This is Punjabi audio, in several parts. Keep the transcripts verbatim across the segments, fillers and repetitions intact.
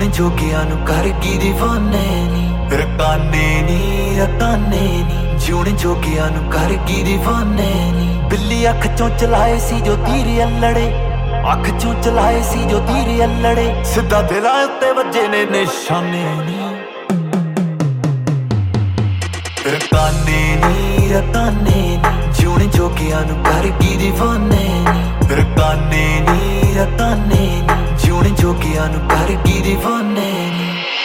ਜਿਉਣੇ ਜੋਗਿਆਂ ਨੂੰ ਕਰ ਕੀ دیਵਾਨੇ ਨੀ ਰਕਾਨੇ ਨੀ ਰਕਾਨੇ ਨੀ ਜਿਉਣੇ ਜੋਗਿਆਂ ਨੂੰ ਕਰ ਕੀ دیਵਾਨੇ ਨੀ ਬਿੱਲੀ ਅੱਖ ਚੋਂ ਚਲਾਏ ਸੀ ਜੋ ਤੀਰ ਅਲੜੇ ਅੱਖ ਚੋਂ ਚਲਾਏ ਸੀ ਜੋ ਤੀਰ ਅਲੜੇ ਸਿੱਧਾ ਦਿਲਾਂ ਉੱਤੇ ਵੱਜੇ ਨੇ ਨਿਸ਼ਾਨੇ ਨੀ ਰਕਾਨੇ ਨੀ ਰਕਾਨੇ ਨੀ ਜਿਉਣੇ ਜੋਗਿਆਂ ਨੂੰ ਕਰ ਕੀ دیਵਾਨੇ ਨੀ ਰਕਾਨੇ ਨੀ ਰਕਾਨੇ ਨੀ ਜਿਉਣੇ ਜੋਗਿਆਂ ਨੂੰ ਕਰ ਕੀ دیਵਾਨੇ ਨੀ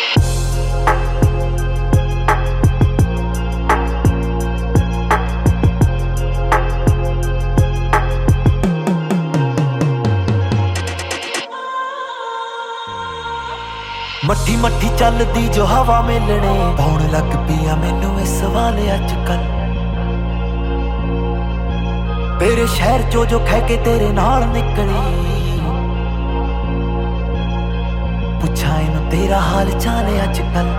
ਮੱਠੀ ਮੱਠੀ ਚੱਲਦੀ ਜੋ ਹਵਾ ਮੇਲਣੇ ਪਾਉਣ ਲੱਗ ਪਿਆ ਮੈਨੂੰ ਇਹ ਸਵਾਲ ਅੱਜ ਕੱਲ ਤੇਰੇ ਸ਼ਹਿਰ ਚੋਂ ਜੋ ਖਹਿ ਕੇ ਤੇਰੇ ਨਾਲ ਨਿਕਲੀ ਪੁੱਛਾਂ ਇਹਨੂੰ ਤੇਰਾ ਹਾਲ ਚਾਲ ਅੱਜ ਕੱਲ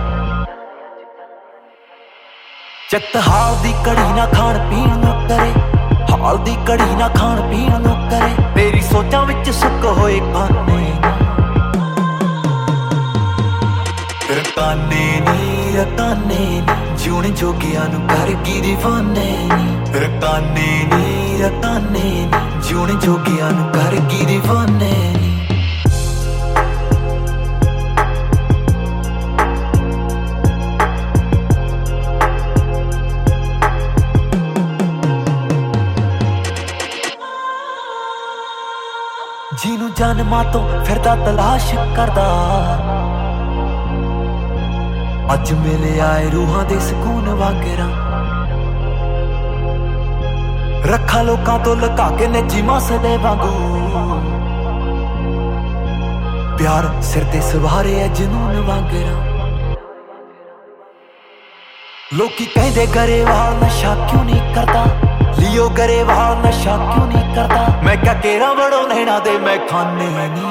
ਚੱਤ ਹਾਲ ਦੀ ਘੜੀ ਨਾ ਖਾਣ ਪੀਣ ਨੂੰ ਕਰੇ ਹਾਲ ਦੀ ਘੜੀ ਨਾ ਖਾਣ ਪੀਣ ਨੂੰ ਕਰੇ ਤੇਰੀ ਸੋਚਾਂ ਵਿੱਚ ਸੁੱਕ ਹੋਏ ਕਾਨੇ ਰਕਾਨੇ ਨੀ ਰਕਾਨੇ ਨੀ ਜਿਉਣੇ ਜੋਗਿਆਂ ਨੂੰ ਕਰ ਕੀ دیਵਾਨੇ ਨੀ ਰਕਾਨੇ ਨੀ ਰਕਾਨੇ ਨੀ ਜਿਉਣੇ ਜੋਗਿਆਂ ਨੂੰ ਕਰ ਕੀ دیਵਾਨੇ ਨੀ ਜਿਹਨੂੰ ਜਨਮਾਂ ਤੋਂ ਫਿਰਦਾ ਤਲਾਸ਼ ਕਰਦਾ ਅੱਜ ਮਿਲੇ ਆਏ ਰੂਹਾਂ ਦੇ ਸਕੂਨ ਵਾਂਗਰਾਂ ਰੱਖਾਂ ਲੋਕਾਂ ਤੋਂ ਲੁਕਾ ਕੇ ਨੱਚੀ ਮਸਲੇ ਵਾਂਗੂ ਪਿਆਰ ਸਿਰ ਤੇ ਸਵਾਰੇ ਐ ਜਨੂਨ ਵਾਂਗਰਾਂ ਲੋਕੀ ਕਹਿੰਦੇ ਗਰੇਵਾਲ ਨਸ਼ਾ ਕਿਉਂ ਨਹੀਂ ਕਰਦਾ ਲਿਓ ਗਰੇਵਾਲ ਨਸ਼ਾ ਕਿਉਂ ਨਹੀਂ ਕਰਦਾ ਮੈਂ ਕਿਹਾ ਕੇਰਾ ਵੜੋ ਨੈਣਾ ਦੇ ਮੈਂ ਖਾਨੇ ਨੀ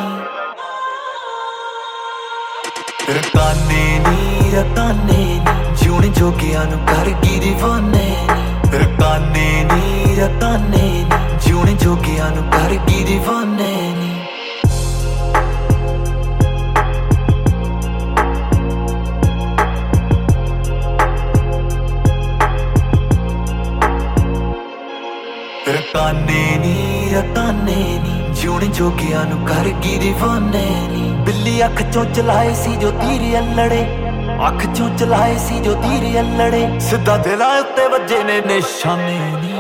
ਰਕਾਨੇ ਨੀ ਰਕਾਨੇ ਨੀ ਜਿਉਣੇ ਜੋਗਿਆਂ ਨੂੰ ਕਰ ਕੀ دیਵਾਨੇ ਨੀ ਰਕਾਨੇ ਨੀ ਰਕਾਨੇ ਨੀ ਜਿਉਣੇ ਜੋਗਿਆਂ ਨੂੰ ਕਰ ਕੀ دیਵਾਨੇ ਨੀ ਰਕਾਨੇ ਨੀ ਰਕਾਨੇ ਨੀ ਜਿਉਣੇ ਜੋਗਿਆਂ ਨੂੰ ਕਰ ਕੀ دیਵਾਨੇ ਨੀ ਬਿੱਲੀ ਅੱਖ ਚੋਂ ਚਲਾਏ ਸੀ ਜੋ ਤੀਰ ਅਲੜੇ ਅੱਖ ਚੋਂ ਚਲਾਏ ਸੀ ਜੋ ਤੀਰ ਅਲੜੇ ਸਿੱਧਾ ਦਿਲਾਂ ਉੱਤੇ ਵੱਜੇ ਨੇ ਨਿਸ਼ਾਨੇ ਨੀ